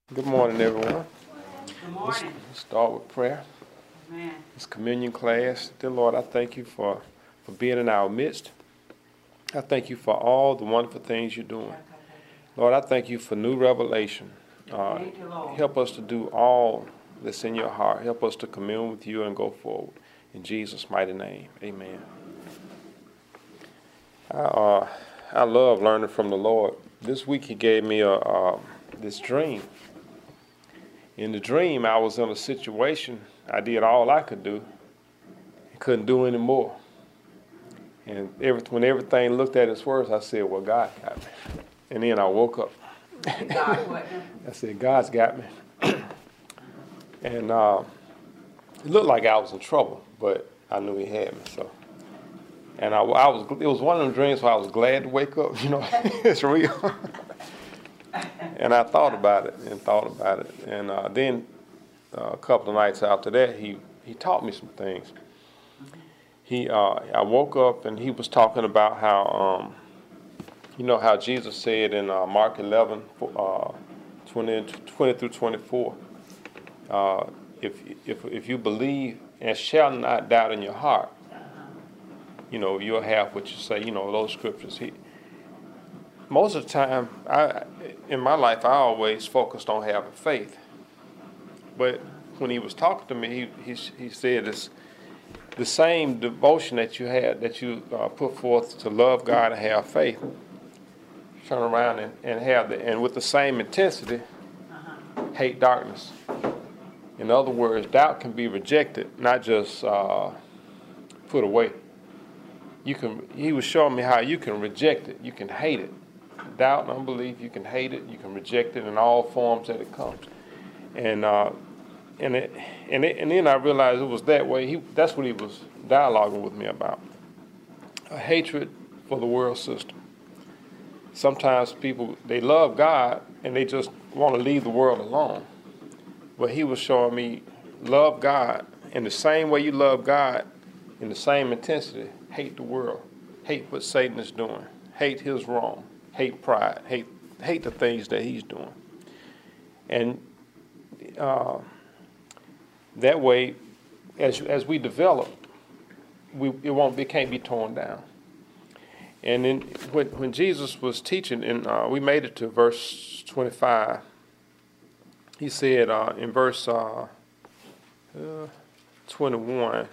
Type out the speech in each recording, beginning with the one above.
Good morning, everyone. Good Let's morning. start with prayer. Amen. This communion class. Dear Lord, I thank you for being in our midst. I thank you for all the wonderful things you're doing. Lord, I thank you for new revelation. Thank you, Lord. Help us to do all that's in your heart. Help us to commune with you and go forward. In Jesus' mighty name, amen. I love learning from the Lord. This week he gave me this dream. In the dream, I was in a situation. I did all I could do. I couldn't do any more. And when everything looked at its worst, I said, well, God got me. And then I woke up. God, what? I said, God's got me. And it looked like I was in trouble, but I knew he had me. So, and it was one of them dreams where I was glad to wake up. You know, it's real. And I thought about it. And then a couple of nights after that, he taught me some things. I woke up and he was talking about how, how Jesus said in Mark 11, 20 through 24, if you believe and shall not doubt in your heart, you'll have what you say, those scriptures. Most of the time, in my life, I always focused on having faith. But when he was talking to me, he said it's the same devotion that you had, that you put forth to love God and have faith. Turn around and have and with the same intensity, hate darkness. In other words, doubt can be rejected, not just put away. He was showing me how you can reject it, you can hate it. Doubt and unbelief, you can hate it, you can reject it in all forms that it comes. And then I realized it was that way. That's what he was dialoguing with me about. A hatred for the world system. Sometimes people, they love God and they just want to leave the world alone. But he was showing me, love God in the same way you love God, in the same intensity, hate the world. Hate what Satan is doing. Hate his wrong. Hate pride. Hate the things that he's doing. And that way, as we develop, it can't be torn down. And then when Jesus was teaching, and we made it to verse 25, he said in verse 21.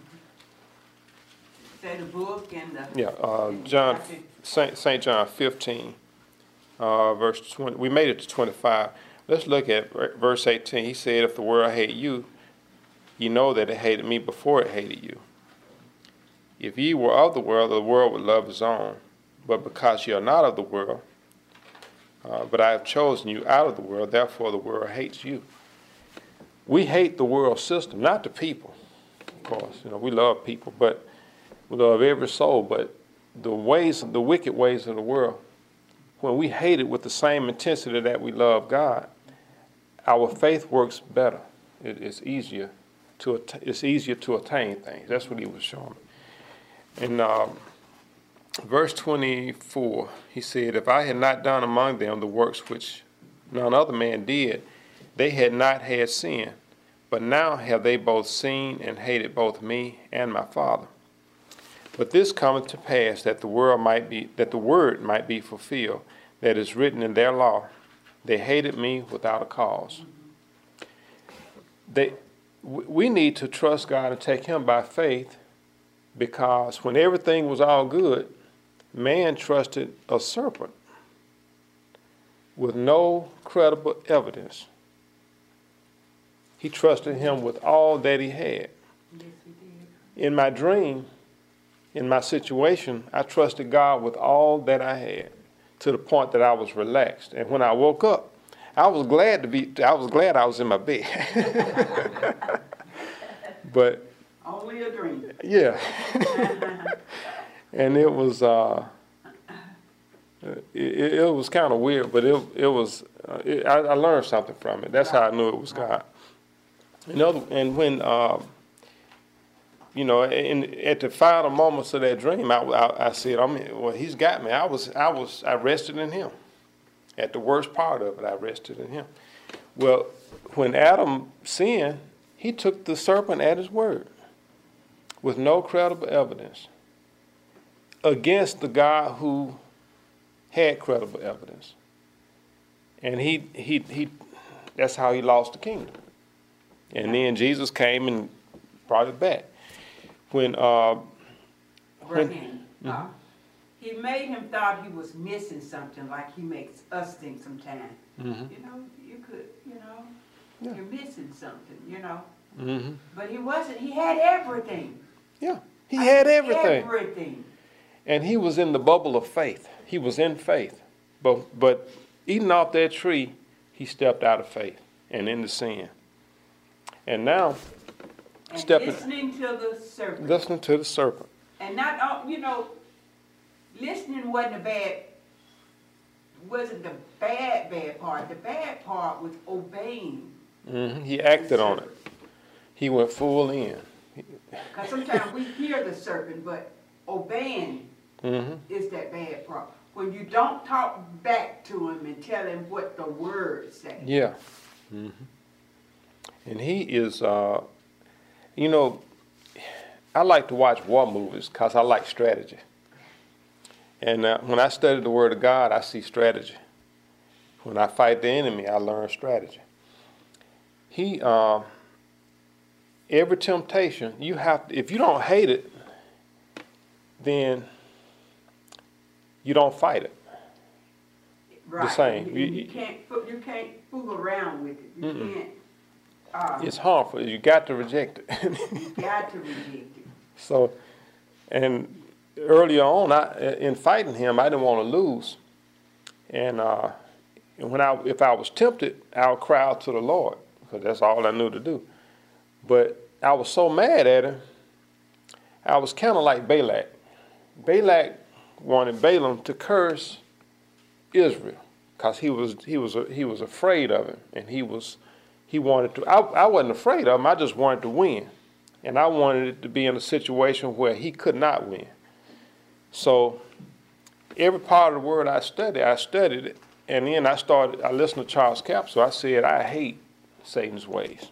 Say the book and the. Yeah, St. John 15, verse 20. We made it to 25. Let's look at verse 18. He said, if the world hate you, you know that it hated me before it hated you. If ye were of the world would love his own. But because ye are not of the world, but I have chosen you out of the world, therefore the world hates you. We hate the world system, not the people, of course. We love people, but we love every soul. But the wicked ways of the world, when we hate it with the same intensity that we love God, our faith works better. It's easier to attain things. That's what he was showing me. In verse 24, he said, if I had not done among them the works which none other man did, they had not had sin. But now have they both seen and hated both me and my Father. But this cometh to pass that the word might be fulfilled, that is written in their law, they hated me without a cause. We need to trust God and take him by faith, because when everything was all good, man trusted a serpent with no credible evidence. He trusted him with all that he had. Yes, he did. In my dream, in my situation, I trusted God with all that I had, to the point that I was relaxed. And when I woke up, I was glad I was in my bed. But Only a dream. yeah. And it was kind of weird, but I learned something from it. That's how I knew it was God. And when at the final moments of that dream, I said, well, he's got me. I rested in him. At the worst part of it, I rested in him. Well, when Adam sinned, he took the serpent at his word with no credible evidence against the God who had credible evidence. And he that's how he lost the kingdom. And then Jesus came and brought it back. He made him thought he was missing something, like he makes us think sometimes. Mm-hmm. You're missing something, Mm-hmm. But he wasn't. He had everything. Yeah, he had everything. Everything. And he was in the bubble of faith. He was in faith. But eating off that tree, he stepped out of faith and into sin. And now, listening to the serpent. Listening to the serpent. And not, listening wasn't the bad part. The bad part was obeying. Mm-hmm. He acted on it. He went full in. Because sometimes we hear the serpent, but obeying is that bad part. When you don't talk back to him and tell him what the words say. Yeah. Mm-hmm. And he is, I like to watch war movies because I like strategy. And when I study the Word of God, I see strategy. When I fight the enemy, I learn strategy. Every temptation, if you don't hate it, then you don't fight it. Right. The same. You can't fool around with it. You can't. It's harmful. You got to reject it. You got to reject it. So, and earlier on, in fighting him, I didn't want to lose. And if I was tempted, I would cry out to the Lord, because that's all I knew to do. But I was so mad at him, I was kind of like Balak. Balak wanted Balaam to curse Israel because he was afraid of him, and he wanted to. I wasn't afraid of him. I just wanted to win, and I wanted it to be in a situation where he could not win. So every part of the word I studied it, and then I listened to Charles Capsule. I said, I hate Satan's ways.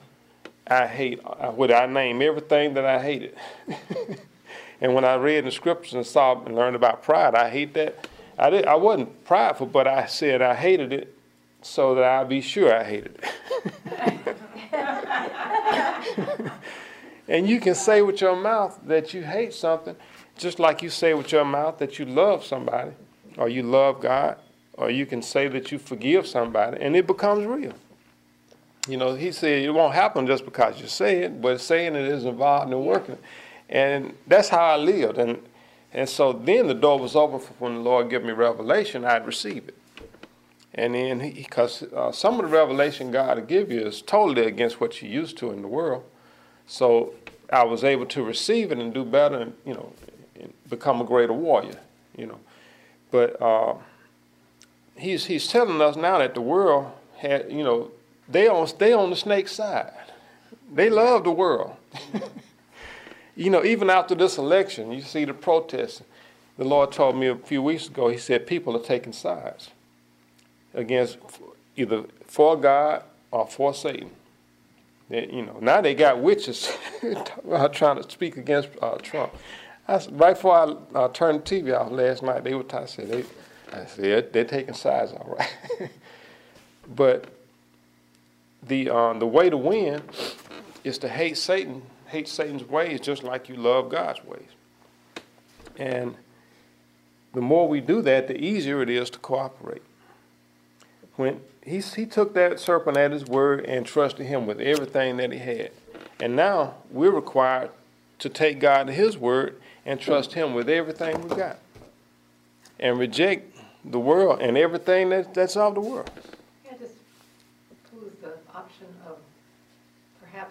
I name everything that I hated. And when I read the scriptures and saw and learned about pride, I hate that. I wasn't prideful, but I said I hated it so that I'd be sure I hated it. And you can say with your mouth that you hate something, just like you say with your mouth that you love somebody, or you love God, or you can say that you forgive somebody, and it becomes real. He said it won't happen just because you say it, but saying it is involved in working. And that's how I lived. And so then the door was open for when the Lord gave me revelation, I'd receive it. And then, because some of the revelation God will give you is totally against what you're used to in the world. So I was able to receive it and do better and, and become a greater warrior, But he's telling us now that the world had, they on the snake's side. They love the world. Even after this election, you see the protests. The Lord told me a few weeks ago, he said people are taking sides against either for God or for Satan. Now they got witches trying to speak against Trump. Right before I turned the TV off last night, I said they're taking sides, all right. But the way to win is to hate Satan. Hate Satan's ways just like you love God's ways. And the more we do that, the easier it is to cooperate. When he took that serpent at his word and trusted him with everything that he had. And now we're required to take God at his word and trust him with everything we've got. And reject the world and everything that's of the world. Yeah, just pose the option of perhaps...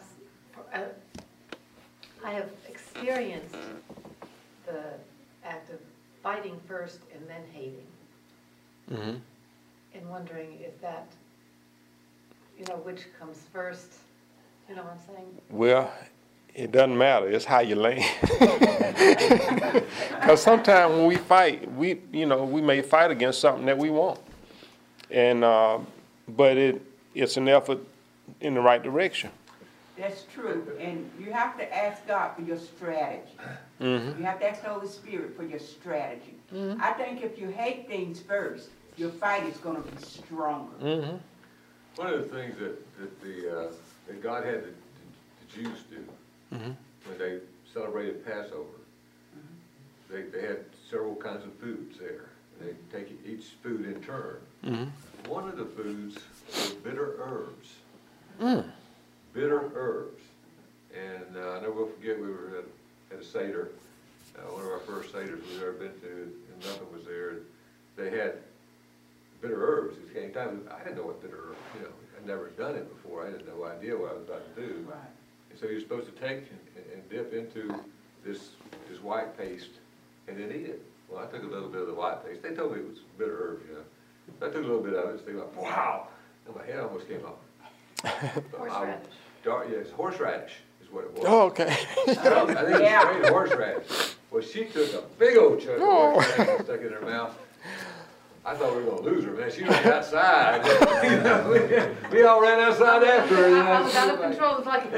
I have experienced the act of fighting first and then hating. Mm-hmm. And wondering if that, which comes first. You know what I'm saying? Well, it doesn't matter. It's how you land. Because sometimes when we fight, we may fight against something that we want. And, but it's an effort in the right direction. That's true, and you have to ask God for your strategy. You have to ask the Holy Spirit for your strategy. I think if you hate things first, your fight is going to be stronger. One of the things that God had the Jews do when they celebrated Passover, they had several kinds of foods there. They take each food in turn. One of the foods was bitter herbs. Bitter herbs. And I never will forget, we were at a Seder, one of our first Seders we've ever been to, and nothing was there. They had bitter herbs. It came time, I didn't know what bitter herbs, I'd never done it before. I had no idea what I was about to do. Right. And so you're supposed to take and dip into this white paste and then eat it. Well, I took a little bit of the white paste. They told me it was bitter herbs, I took a little bit of it, and like, wow! And my head almost came off. Horseradish. Yes, horseradish is what it was. Oh, okay. I think it's straight horseradish. Well, she took a big old chunk of horseradish and stuck it in her mouth. I thought we were going to lose her, man. She was outside. we all ran outside after her. I was out of control. It was like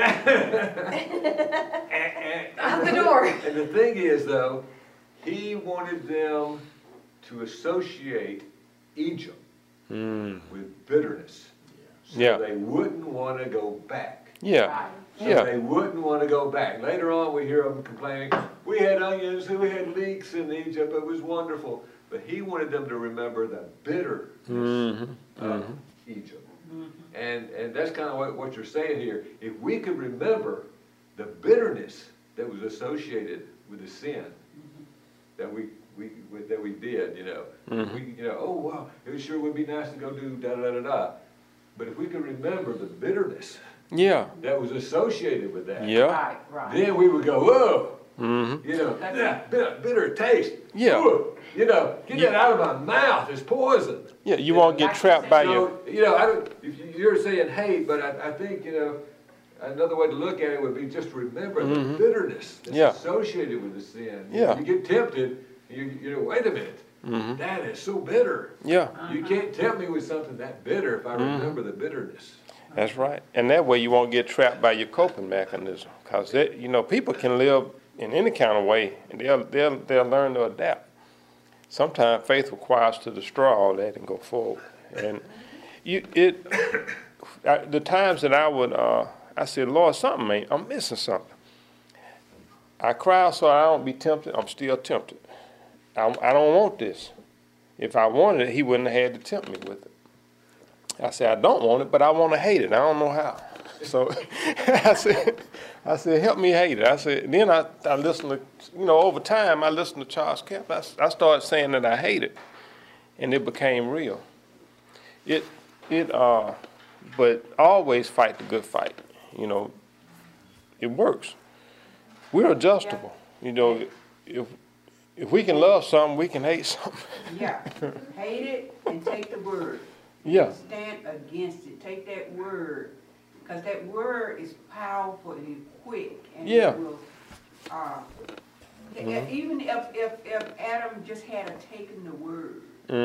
out the door. And the thing is, though, he wanted them to associate Egypt with bitterness. So they wouldn't want to go back. Yeah. So they wouldn't want to go back. Later on, we hear them complaining, we had onions and we had leeks in Egypt. It was wonderful. But he wanted them to remember the bitterness of Egypt. And that's kind of what you're saying here. If we could remember the bitterness that was associated with the sin that we did, oh wow, it sure would be nice to go do da da da da. But if we could remember the bitterness that was associated with that, Right. then we would go, whoa, bitter taste. Yeah. Ooh, get that out of my mouth. It's poison. Yeah, you won't get trapped by your... You're saying hate, but I think, another way to look at it would be just remember the bitterness that's associated with the sin. You get tempted, wait a minute. That is so bitter. Yeah. You can't tempt me with something that bitter if I remember the bitterness. That's right. And that way you won't get trapped by your coping mechanism. Because, people can live in any kind of way, and they'll learn to adapt. Sometimes faith requires to destroy all that and go forward. And the times that I said, Lord, I'm missing something. I cry so I don't be tempted. I'm still tempted. I don't want this. If I wanted it, he wouldn't have had to tempt me with it. I said, I don't want it, but I want to hate it. I don't know how. So I said, help me hate it. I said, then I listened to, over time, I listened to Charles Kemp. I started saying that I hate it, and it became real. But always fight the good fight. It works. We're adjustable. If we can love something, we can hate something. Yeah, hate it and take the word. Yeah. Stand against it. Take that word, because that word is powerful and quick, and it will. Even if Adam just had taken the word,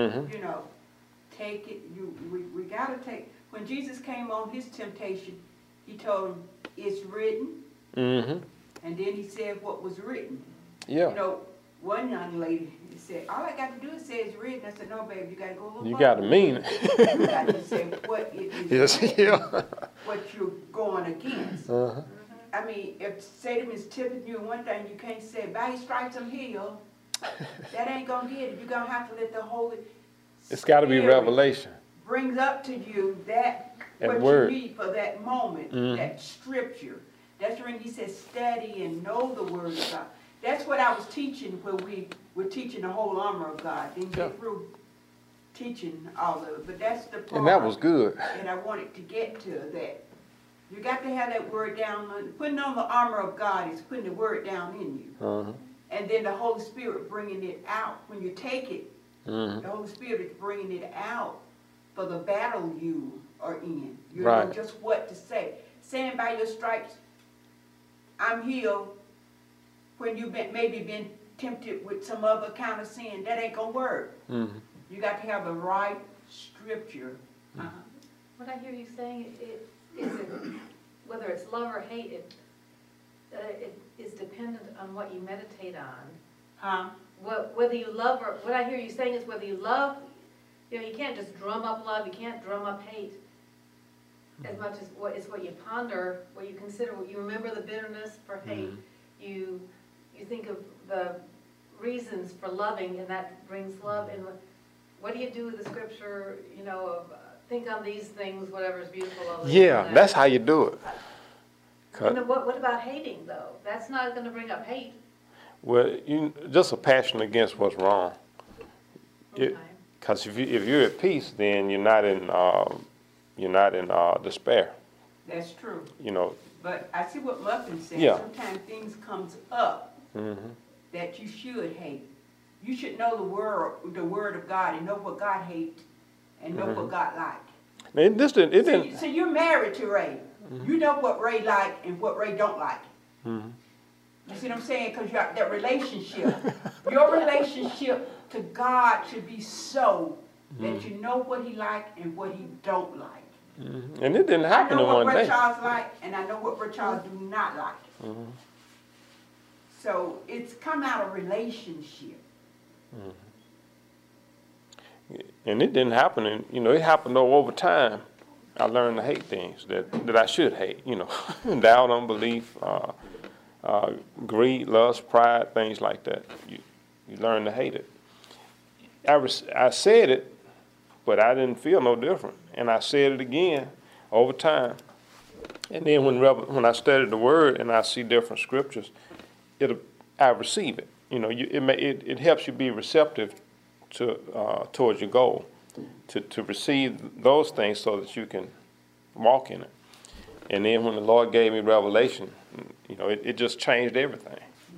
take it. We gotta take. When Jesus came on his temptation, he told him, "It's written," and then he said what was written. Yeah. One young lady said, all I got to do is say it's written. I said, no, babe, you got to go a little You got to mean it. You got to say what it is, what you're going against. I mean, if Satan is tipping you in one thing, you can't say, by his stripes I'm healed. That ain't going to get it. You're going to have to let the Holy It's got to be revelation. Brings up to you that what word. You need for that moment, that scripture. That's when he says study and know the word of God. That's what I was teaching when we were teaching the whole armor of God. Didn't get through teaching all of it, but that's the part. And that was good. And I wanted to get to that. You got to have that word down. Putting on the armor of God is putting the word down in you. And then the Holy Spirit bringing it out. When you take it, the Holy Spirit is bringing it out for the battle you are in. You know just what to say. Saying by your stripes, I'm healed. When you've maybe tempted with some other kind of sin, that ain't going to work. You got to have the right scripture. What I hear you saying is it, whether it's love or hate, it is dependent on what you meditate on. Whether you love or, what I hear you saying is whether you love, you know, you can't just drum up love, you can't drum up hate. As much as what you ponder, what you consider, what you remember the bitterness for hate, you think of the reasons for loving, and that brings love. And what do you do with the scripture, you know, of think on these things, whatever is beautiful. Yeah, that's how you do it. And what about hating, though? That's not going to bring up hate. Well, just a passion against what's wrong. Okay. Because if you're at peace, then you're not in despair. That's true. You know. But I see what Muffin said. Yeah. Sometimes things comes up that you should hate. You should know the word of God, and know what God hates and know what God likes. So you're married to Ray. You know what Ray like and what Ray don't like. You see what I'm saying? Because that relationship, your relationship to God should be so that you know what he like and what he don't like. And it didn't happen in one day. I know what Ray Charles like, and I know what Ray Charles do not like. So it's come out of relationship. And it didn't happen, it happened over time. I learned to hate things that I should hate, doubt, unbelief, greed, lust, pride, things like that. You learn to hate it. I said it, but I didn't feel no different. And I said it again over time. And then when I study the Word and I see different scriptures, I receive it. It helps you be receptive towards your goal, to receive those things so that you can walk in it. And then when the Lord gave me revelation, it just changed everything.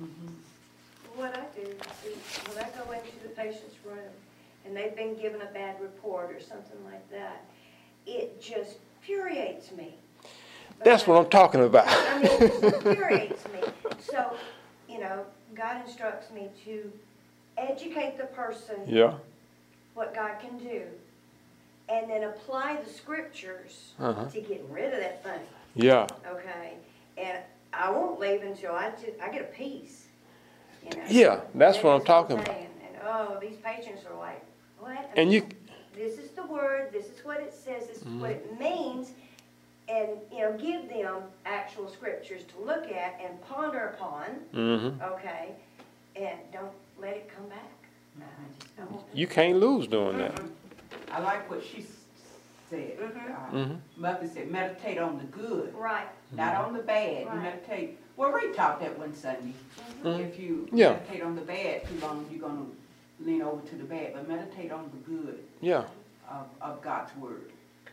What I do, see, when I go into the patient's room and they've been given a bad report or something like that, it just infuriates me. That's what I'm talking about. I mean, it just infuriates me. So, God instructs me to educate the person what God can do, and then apply the scriptures to get rid of that thing. Yeah. Okay? And I won't leave until I get a peace. Yeah, that's what I'm talking about. And these patients are like, what? And this is the word, this is what it says, this is what it means, and give them actual scriptures to look at and ponder upon. Okay, and don't let it come back. You can't lose doing that. I like what she said. Mother said, meditate on the good, right? Not on the bad. Right. Meditate. Well, Ray taught that one Sunday. If you meditate on the bad too long, you're gonna lean over to the bad. But meditate on the good. Yeah. Of God's word.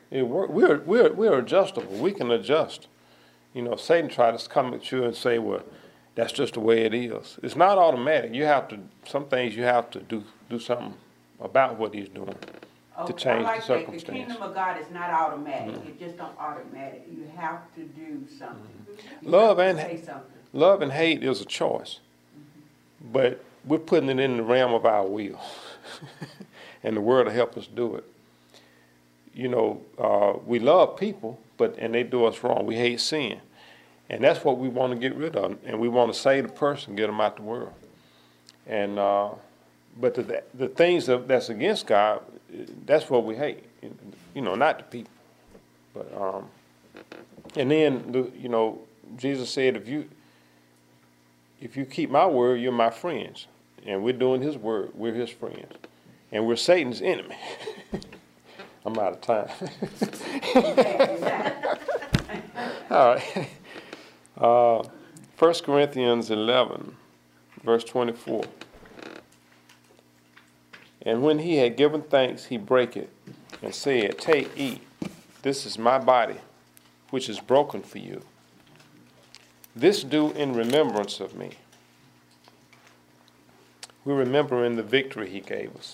We're adjustable. We can adjust. Satan tries to come at you and say, well, that's just the way it is. It's not automatic. Some things you have to do something about what he's doing to change the circumstance. The kingdom of God is not automatic. It just don't automatic. You have to do something. Love and hate is a choice. But we're putting it in the realm of our will. And the word will help us do it. We love people, and they do us wrong. We hate sin. And that's what we want to get rid of. And we want to save the person, get them out the world. And but the things that's against God, that's what we hate. Not the people. But and then Jesus said, if you keep my word, you're my friends. And we're doing his word. We're his friends. And we're Satan's enemy. I'm out of time. All right. 1 Corinthians 11, verse 24. And when he had given thanks, he brake it and said, take, eat. This is my body, which is broken for you. This do in remembrance of me. We're remembering the victory he gave us.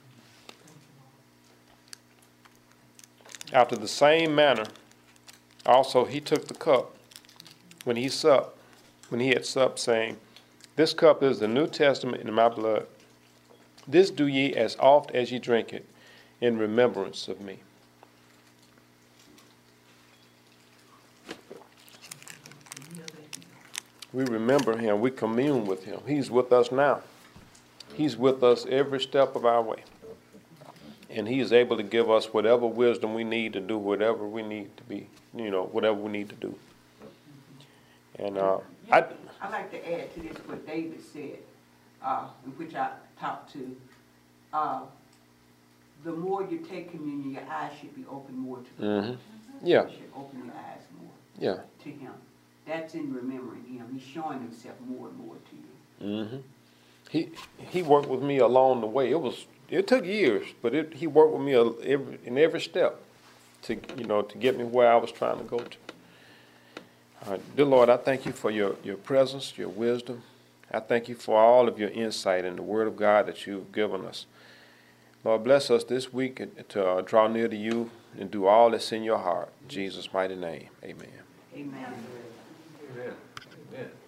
After the same manner, also he took the cup when he had supped, saying, this cup is the New Testament in my blood. This do ye as oft as ye drink it, in remembrance of me. We remember him. We commune with him. He's with us now. He's with us every step of our way. And he is able to give us whatever wisdom we need to do whatever we need to be, whatever we need to do. And I'd like to add to this what David said, in which I talked to. The more you take communion, your eyes should be open more to the Lord. Yeah. You should open your eyes more Yeah. to him. That's in remembering him. He's showing himself more and more to you. He worked with me along the way. It took years, but he worked with me in every step to get me where I was trying to go to. Dear Lord, I thank you for your presence, your wisdom. I thank you for all of your insight in the Word of God that you've given us. Lord, bless us this week to draw near to you and do all that's in your heart. In Jesus' mighty name, amen. Amen. Amen. Amen.